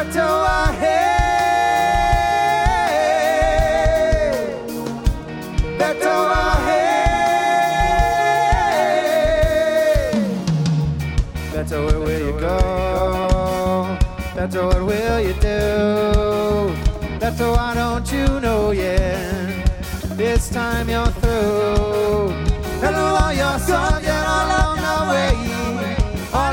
Beto, hey. Beto, hey. Beto, where will you go? Beto, what will you do? Beto, why don't you know yet? This time you're through. Hello, all your son.